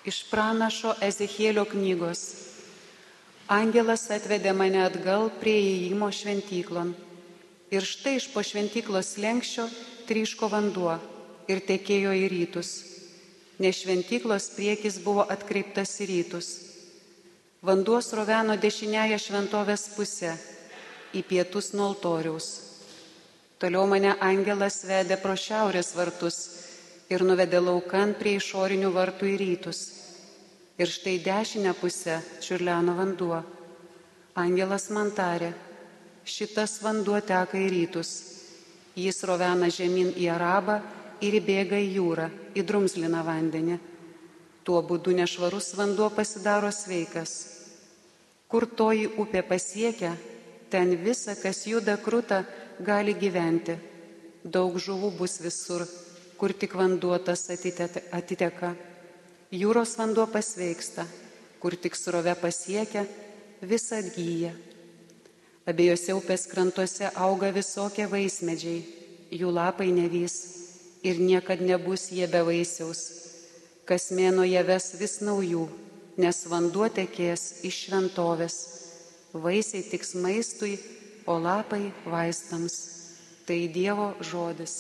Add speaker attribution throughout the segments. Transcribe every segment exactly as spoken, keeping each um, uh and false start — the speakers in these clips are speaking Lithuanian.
Speaker 1: Iš pranašo Ezechielio knygos. Angelas atvedė mane atgal prie įėjimo šventyklon. Ir štai iš po šventyklos slenkščio tryško vanduo ir tekėjo į rytus, nes šventyklos priekis buvo atkreiptas į rytus. Vanduo sroveno dešiniąją šventovės pusę, į pietus nuo altoriaus. Toliau mane angelas vedė pro šiaurės vartus ir nuvedė laukan prie išorinių vartų į rytus. Ir štai dešinę pusę čiurleno vanduo. Angelas man tarė: šitas vanduo teka į rytus. Jis rovena žemyn į Arabą ir įbėga į jūrą, į drumzliną vandenį. Tuo būdu nešvarus vanduo pasidaro sveikas. Kur toji upė pasiekia, ten visa, kas juda kruta, gali gyventi. Daug žuvų bus visur, kur tik vanduo tas atiteka. Jūros vanduo pasveiksta, kur tik srovė pasiekia, visa atgyja. Abiejose upės krantuose auga visokie vaismedžiai, jų lapai nevys ir niekad nebus jie be vaisiaus. Kas mėnuo jie ves vis naujų, nes vanduo tekės iš šventovės. Vaisiai tiks maistui, o lapai vaistams. Tai Dievo žodis.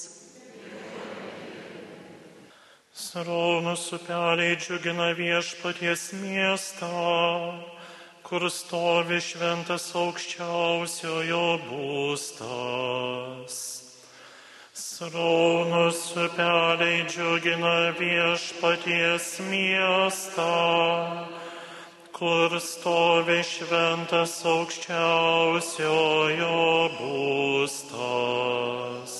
Speaker 2: Sraunūs upeliai džiugina Viešpaties miestą, kur stovi šventas aukščiausiojo būstas. Sraunūs upeliai džiugina Viešpaties miestą, kur stovi šventas aukščiausiojo būstas.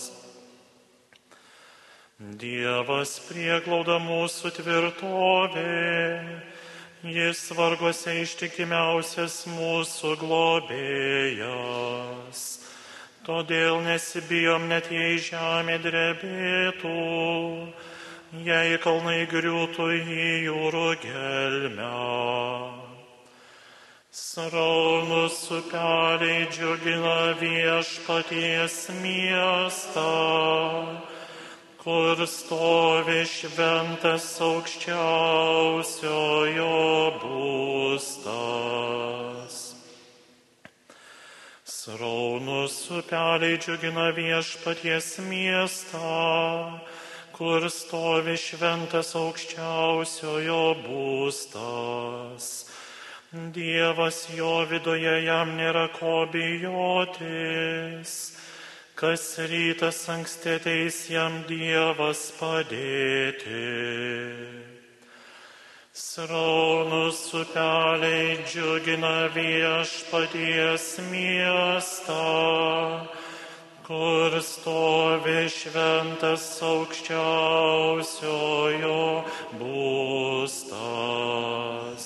Speaker 2: Dievas prieglauda mūsų tvirtovė, jis varguose ištikimiausias mūsų globėjas. Todėl nesibijom, net jei žemė drebėtų, jei kalnai griūtų į jūrų gelmę. Sraunūs upeliai džiugina Viešpaties miestą, kur stovi šventas aukščiausiojo būstas. Sraunūs upeliai džiugina Viešpaties miestą, kur stovi šventas aukščiausiojo būstas. Dievas jo viduje, jam nėra ko bijotis. Kas rytas anksti ateis jam Dievas padėti. Sraunūs upeliai džiugina Viešpaties miestą, kur stovi šventas aukščiausiojo būstas.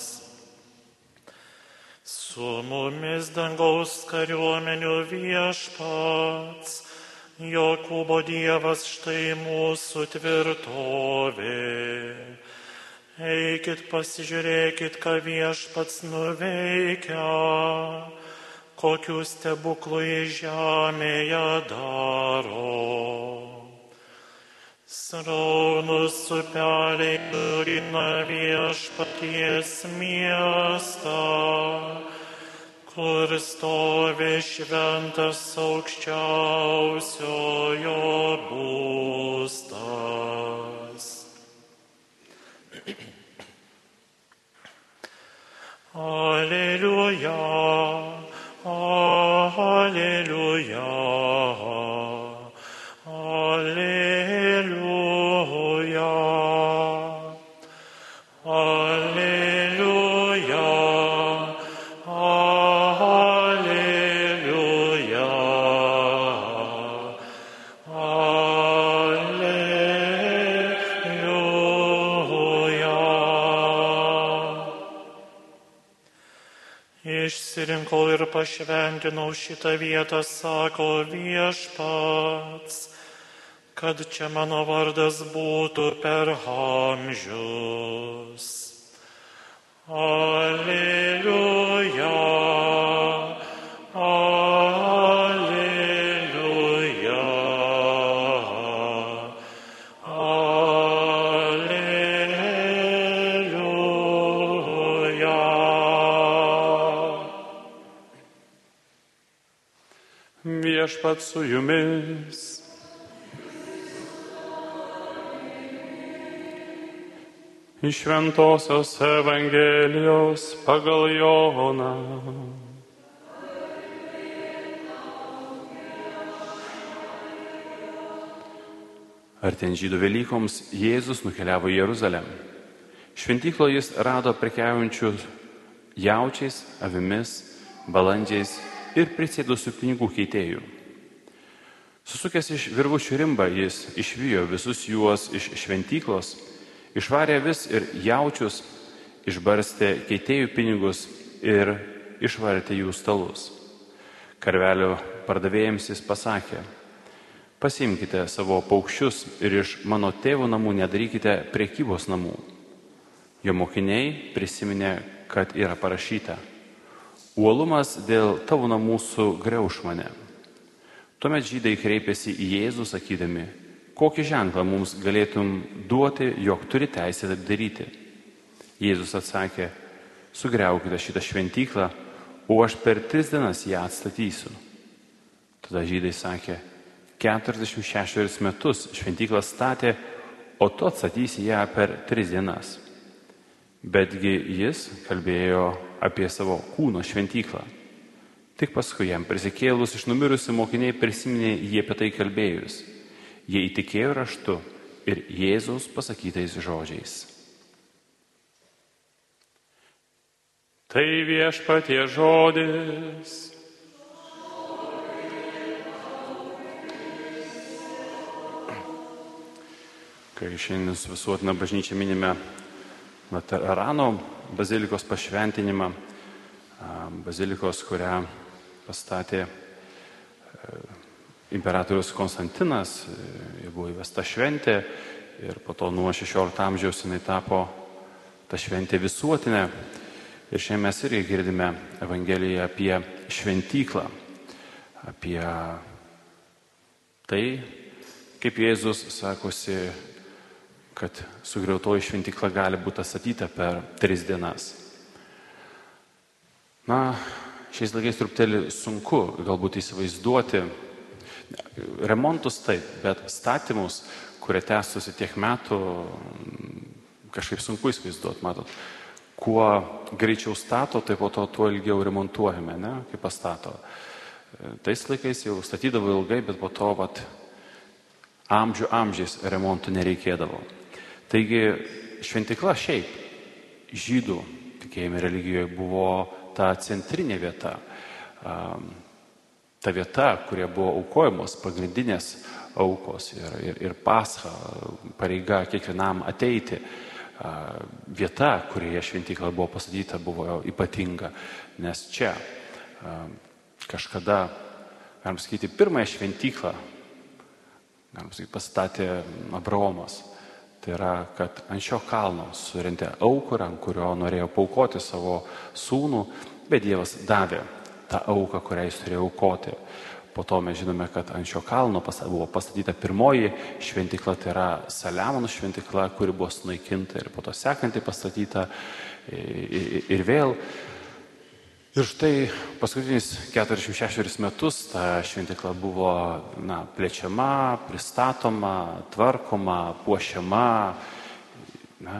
Speaker 2: Su mumis dangaus kariuomenių Viešpats, Jokūbo Dievas, štai mūsų tvirtovė. Eikit, pasižiūrėkit, ką Viešpats nuveikia, kokių stebuklų jis žemėje daro. Sraunūs upeliai džiugina Viešpaties miestą, kur stovi šventas aukščiausiojo būstas. Aleliuja, aleliuja, aleliuja, aleliuja, aleliuja, aleliuja. Išsirinkau ir pašventinau šitą vietą, sako Viešpats, kad čia mano vardas būtų per amžius. Aleliuja, aleliuja, aleliuja.
Speaker 3: Viešpat su jumis. Iš Šventosios Evangelijos pagal Joną. Artėjant Žydų Velykoms, Jėzus nukeliavo į Jeruzalę. Šventykloje jis rado prekiaujančių jaučiais, avimis, balandžiais ir prisėdusių pinigų keitėjų. Susukęs iš virvučių rimbą, jis išvijo visus juos iš šventyklos, išvarė vis ir jaučius, išbarstė keitėjų pinigus ir išvartė jų stalus. Karvelių pardavėjams jis pasakė: pasiimkite savo paukščius ir iš mano tėvo namų nedarykite prekybos namų. Jo mokiniai prisiminė, kad yra parašyta: uolumas dėl tavo namų sugriauš mane. Tuomet žydai kreipėsi į Jėzų sakydami: kokį ženklą mums galėtum duoti, jog turi teisę taip daryti? Jėzus atsakė: sugriaukite šitą šventyklą, o aš per tris dienas ją atstatysiu. Tada žydai sakė: keturiasdešimt šešerius metus šventyklą statė, o tu atstatysi ją per tris dienas. Betgi jis kalbėjo apie savo kūno šventyklą. Tik paskui jam prisikėlus iš numirusių mokiniai prisiminė jie apie tai kalbėjus. Jie įtikėjo raštu ir Jėzaus pasakytais žodžiais. Tai viešpatie žodis. Kai šiandien su visuotina bažnyčia minime Laterano bazilikos pašventinimą, bazilikos, kurią pastatė imperatorius Konstantinas, buvo įvesta šventė ir po to nuo šešiolikto amžiaus jinai tapo ta šventė visuotinė. Ir šiandien mes irgi girdime Evangeliją apie šventyklą, apie tai, kaip Jėzus sakosi, kad sugriautoji šventykla gali būti atstatyta per tris dienas. Na, šiais laikais truputėlį sunku galbūt įsivaizduoti remontus taip, bet statymus, kurie tęstusi tiek metų, kažkaip sunku įsivaizduoti, matot. Kuo greičiau stato, tai po to tuo ilgiau remontuojame, ne, kaip pastato. Tais laikais jau statydavo ilgai, bet po to vat, amžių amžiais remontų nereikėdavo. Taigi šventykla šiaip žydų tikėjime religijoje buvo ta centrinė vieta, ta vieta, kurie buvo aukojamos pagrindinės aukos ir, ir, ir pascha, pareiga kiekvienam ateiti. Vieta, kurioje šventykla buvo pastatyta, buvo ypatinga, nes čia kažkada, galim sakyti, pirmąją šventyklą, galim sakyti, pastatė Abraomas. Tai yra, kad ant šio kalno surentė aukurą, ant kurio norėjo paaukoti savo sūnų, bet Dievas davė tą auką, kurią jis turėjo aukoti. Po to mes žinome, kad ant šio kalno buvo pastatyta pirmoji šventykla, tai yra Saliamono šventykla, kuri buvo sunaikinta ir po to sekanti pastatyta ir vėl. Ir štai paskutinius keturiasdešimt šešerius metus ta šventykla buvo na, plečiama, pristatoma, tvarkoma, puošiama. Na,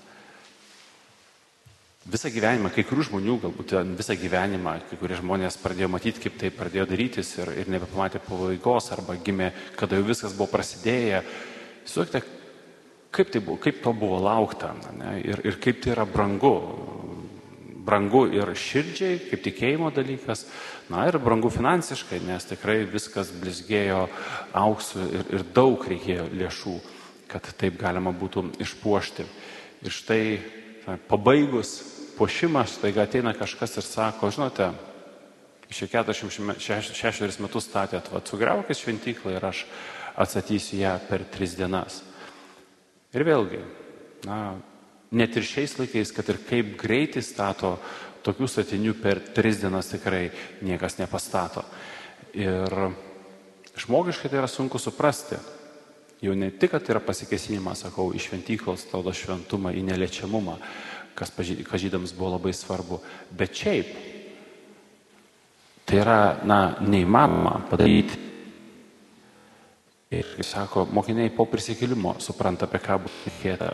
Speaker 3: visą gyvenimą, kai kurių žmonių, galbūt visą gyvenimą, kai kurie žmonės pradėjo matyti, kaip tai pradėjo darytis ir, ir nebepamatė pabaigos arba gimė, kada jau viskas buvo prasidėję. Suvokite, kaip, tai buvo, kaip to buvo laukta, ne, ir, ir kaip tai yra brangu. Brangu ir širdžiai, kaip tikėjimo dalykas, na ir brangu finansiškai, nes tikrai viskas blizgėjo auksu ir, ir daug reikėjo lėšų, kad taip galima būtų išpuošti. Ir štai pabaigus puošimą, staiga ateina kažkas ir sako, žinote, iš keturiasdešimt šešerius metus statėt, va, sugriaukit šventyklą ir aš atstatysiu ją per tris dienas. Ir vėlgi, na, net ir šiais laikais, kad ir kaip greitai stato, tokių statinių per tris dienas tikrai niekas nepastato. Ir žmogiškai tai yra sunku suprasti. Jau ne tik, kad yra pasikėsinimas, sakau, į šventyklos tautos šventumą, į neliečiamumą, kas žydams buvo labai svarbu, bet šiaip Tai yra, na, neįmanoma padaryti. Ir, kaip sako, mokiniai po prisikėlimo supranta, apie ką bus šnekėta.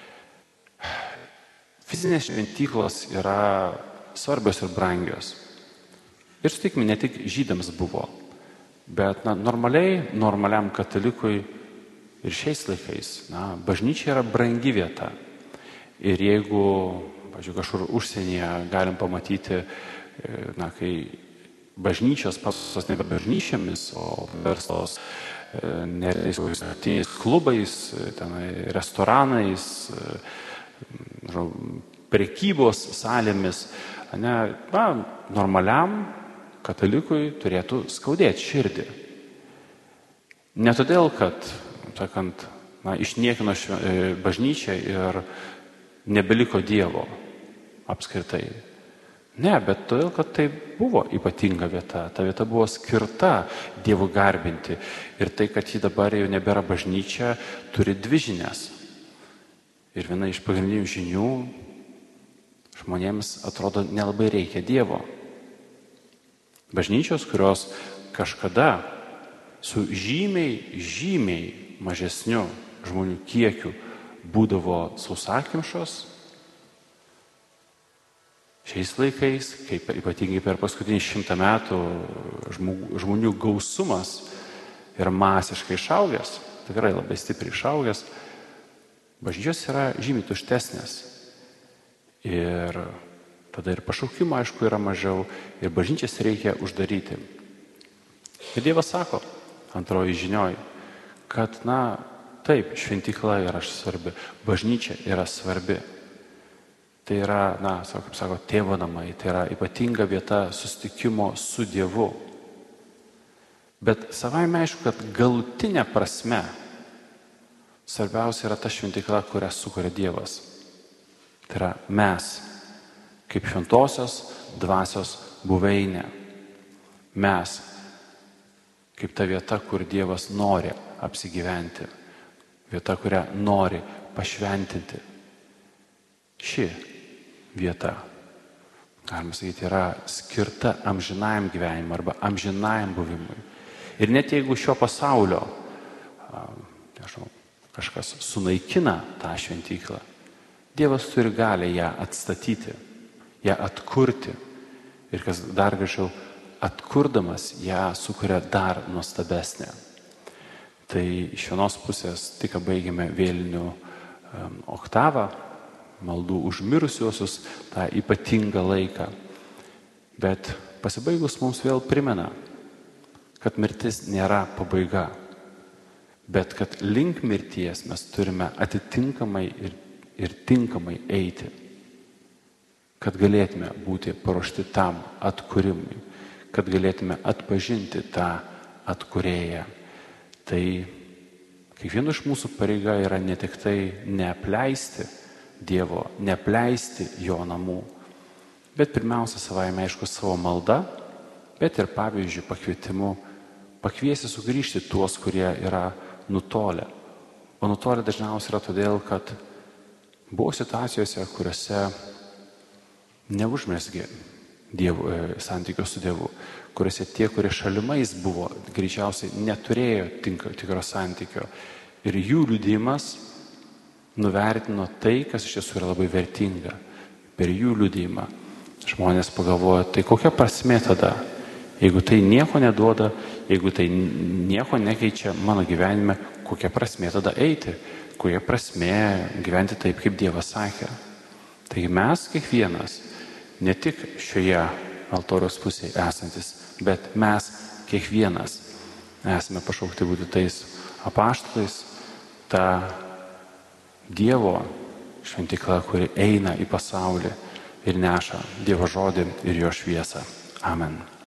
Speaker 3: Fizinės šventyklos yra svarbios ir brangios. Ir sutikime, ne tik žydams buvo, bet na, normaliai, normaliam katalikui ir šiais laikais, na, bažnyčia yra brangi vieta. Ir jeigu, pavyzdžiui, kažkur užsienyje galim pamatyti, na, kai bažnyčios paprastos nebe bažnyčiamis, o verstos nerealiais klubais, tenai, restoranais, prekybos salėmis, ne, na, normaliam katalikui turėtų skaudėti širdį. Ne todėl, kad, sakant, na, išniekino bažnyčią ir nebeliko Dievo apskritai. Ne, bet todėl, kad tai buvo ypatinga vieta. Ta vieta buvo skirta Dievui garbinti. Ir tai, kad ji dabar jau nebėra bažnyčia, turi dvi žinias. Ir viena iš pagrindinių žinių žmonėms atrodo nelabai reikia Dievo. Bažnyčios, kurios kažkada su žymiai, žymiai mažesniu žmonių kiekiu būdavo sausakimšos, šiais laikais, kaip ypatingai per paskutinį šimtą metų žmonių gausumas yra masiškai išaugęs, tikrai labai stipriai išaugęs, bažnyčios yra žymiai tuštesnės. Ir tada ir pašaukimo, aišku, yra mažiau, ir bažnyčias reikia uždaryti. Ir Dievas sako, antroji žinioj, kad, na, taip, šventykla yra svarbi, bažnyčia yra svarbi. Tai yra, na, kaip sako, tėvo namai, tai yra ypatinga vieta susitikimo su Dievu. Bet savaime aišku, kad galutinė prasme svarbiausia yra ta šventykla, kurią sukuria Dievas. Tai yra mes, kaip šventosios dvasios buveinė. Mes, kaip ta vieta, kur Dievas nori apsigyventi. Vieta, kurią nori pašventinti. Ši vieta, galima sakyti, yra skirta amžinajam gyvenimui arba amžinajam buvimui. Ir net jeigu šio pasaulio nežinau, kažkas sunaikina tą šventyklą, Dievas turi galę ją atstatyti, ją atkurti. Ir kas dar gražiau, atkurdamas ją sukuria dar nuostabesnę. Tai iš vienos pusės tik baigėme vėlinių um, oktavą, maldų už mirusiuosius, tą ypatingą laiką. Bet pasibaigus mums vėl primena, kad mirtis nėra pabaiga, bet kad link mirties mes turime atitinkamai ir, ir tinkamai eiti, kad galėtume būti paruošti tam atkūrimui, kad galėtume atpažinti tą atkūrėją. Tai kiekvieno iš mūsų pareiga yra ne tik tai neapleisti Dievo, neapleisti jo namų, bet pirmiausia savaime aišku savo malda, bet ir pavyzdžiui pakvietimu pakviesti sugrįžti tuos, kurie yra nutolę. O nutolę dažniausiai yra todėl, kad buvo situacijose, kuriuose neužmesgė Dievo, santykio su Dievu, kuriuose tie, kurie šalimais buvo, greičiausiai neturėjo tikro santykio. Ir jų liudijimas nuvertino tai, kas iš tiesų yra labai vertinga. Per jų liudijimą žmonės pagalvoja, tai kokia prasmė tada, jeigu tai nieko neduoda, jeigu tai nieko nekeičia mano gyvenime, kokia prasmė tada eiti, kokia prasmė gyventi taip, kaip Dievas sakė. Taigi mes kiekvienas, ne tik šioje altoriaus pusėje esantis, bet mes kiekvienas esame pašaukti būti tais apaštalais, ta Dievo šventykla, kuri eina į pasaulį ir neša Dievo žodį ir jo šviesą. Amen.